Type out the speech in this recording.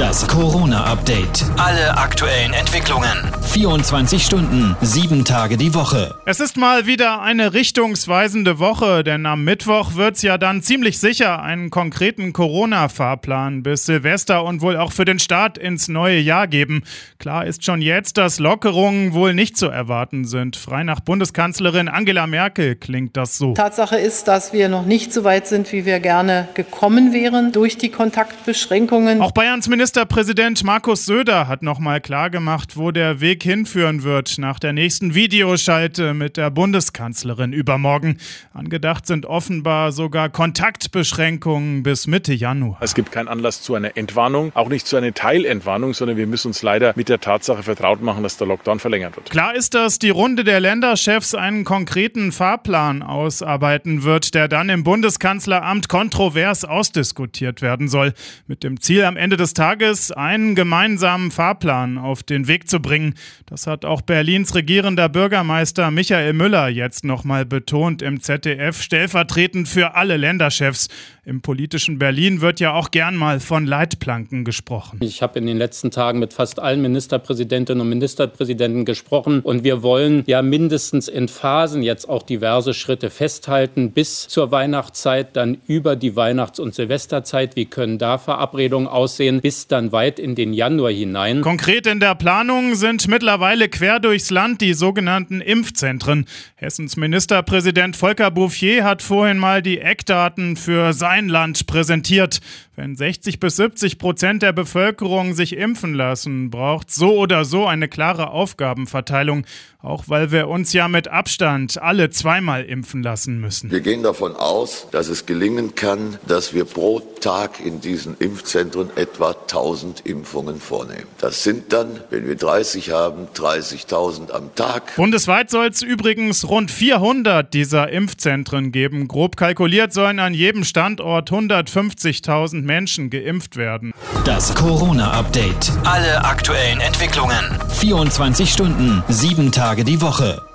Das Corona-Update. Alle aktuellen Entwicklungen. 24 Stunden, 7 Tage die Woche. Es ist mal wieder eine richtungsweisende Woche, denn am Mittwoch wird es ja dann ziemlich sicher einen konkreten Corona-Fahrplan bis Silvester und wohl auch für den Start ins neue Jahr geben. Klar ist schon jetzt, dass Lockerungen wohl nicht zu erwarten sind. Frei nach Bundeskanzlerin Angela Merkel klingt das so. Tatsache ist, dass wir noch nicht so weit sind, wie wir gerne gekommen wären durch die Kontaktbeschränkungen. Auch Bayerns Ministerpräsident Markus Söder hat nochmal klargemacht, wo der Weg hinführen wird nach der nächsten Videoschalte mit der Bundeskanzlerin übermorgen. Angedacht sind offenbar sogar Kontaktbeschränkungen bis Mitte Januar. Es gibt keinen Anlass zu einer Entwarnung, auch nicht zu einer Teilentwarnung, sondern wir müssen uns leider mit der Tatsache vertraut machen, dass der Lockdown verlängert wird. Klar ist, dass die Runde der Länderchefs einen konkreten Fahrplan ausarbeiten wird, der dann im Bundeskanzleramt kontrovers ausdiskutiert werden soll. Mit dem Ziel, am Ende des Tages einen gemeinsamen Fahrplan auf den Weg zu bringen. Das hat auch Berlins regierender Bürgermeister Michael Müller jetzt nochmal betont im ZDF, stellvertretend für alle Länderchefs. Im politischen Berlin wird ja auch gern mal von Leitplanken gesprochen. Ich habe in den letzten Tagen mit fast allen Ministerpräsidentinnen und Ministerpräsidenten gesprochen und wir wollen ja mindestens in Phasen jetzt auch diverse Schritte festhalten bis zur Weihnachtszeit, dann über die Weihnachts- und Silvesterzeit. Wie können da Verabredungen aussehen, bis dann weit in den Januar hinein. Konkret in der Planung sind mittlerweile quer durchs Land die sogenannten Impfzentren. Hessens Ministerpräsident Volker Bouffier hat vorhin mal die Eckdaten für sein Land präsentiert. Wenn 60-70% der Bevölkerung sich impfen lassen, braucht so oder so eine klare Aufgabenverteilung. Auch weil wir uns ja mit Abstand alle zweimal impfen lassen müssen. Wir gehen davon aus, dass es gelingen kann, dass wir pro Tag in diesen Impfzentren etwa 1000 Impfungen vornehmen. Das sind dann, wenn wir 30 haben, 30.000 am Tag. Bundesweit soll es übrigens rund 400 dieser Impfzentren geben. Grob kalkuliert sollen an jedem Standort 150.000 Menschen geimpft werden. Das Corona-Update. Alle aktuellen Entwicklungen. 24 Stunden, 7 Tage die Woche.